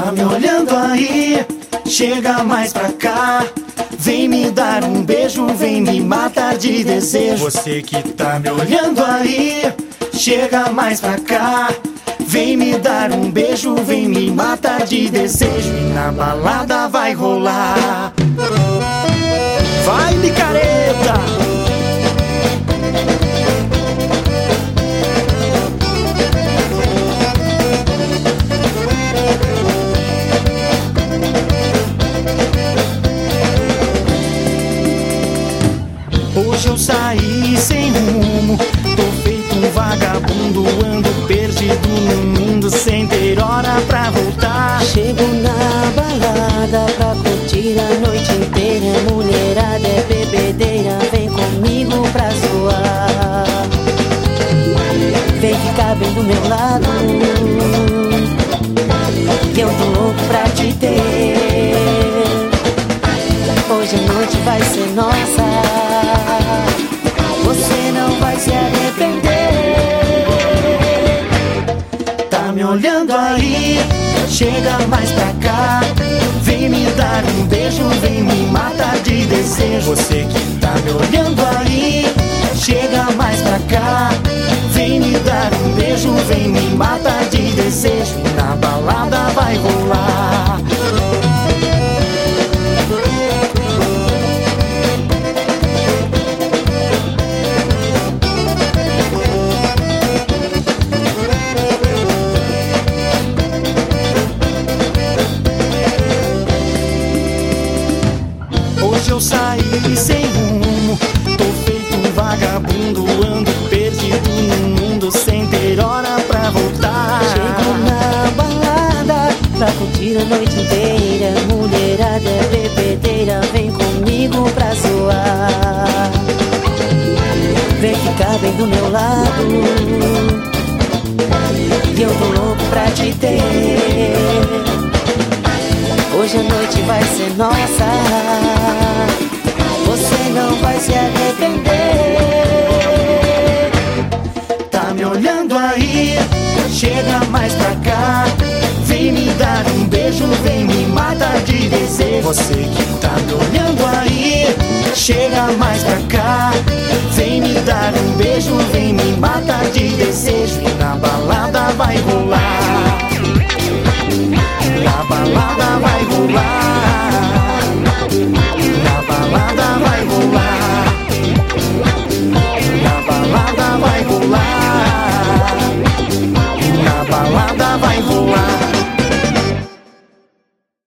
Tá me olhando aí, chega mais pra cá. Vem me dar um beijo, vem me matar de desejo. Você que tá me olhando aí, chega mais pra cá. Vem me dar um beijo, vem me matar de desejo. E na balada vai rolar. Vai, micareta! Hoje eu saí sem rumo, tô feito um vagabundo, ando perdido no mundo sem ter hora pra voltar. Chego na balada pra curtir a noite inteira. Mulherada é bebedeira, vem comigo pra zoar. Vem ficar bem do meu lado, que eu tô louco pra te ter. Hoje a noite vai ser nossa, você não vai se arrepender. Tá me olhando aí, chega mais pra cá. Vem me dar um beijo, vem me matar de desejo. Você que tá me olhando aí, chega mais pra cá. Vem me dar um beijo, vem me matar de desejo. E na balada vai rolar. Hoje eu saí sem rumo, tô feito um vagabundo, ando perdido no mundo sem ter hora pra voltar. Chego na balada pra curtir a noite inteira. Mulherada é bebedeira, vem comigo pra zoar. Vem ficar bem do meu lado, e eu tô louco pra te ter. Hoje a noite vai ser nossa, você não vai se arrepender. Tá me olhando aí, chega mais pra cá. Vem me dar um beijo, vem me matar de desejo. Você que tá me olhando aí, chega mais pra cá. Vem me dar um beijo, vem me matar de desejo. E na balada vai rolar. Na balada vai rolar. Na balada vai rolar. Na balada vai rolar. Na balada vai rolar.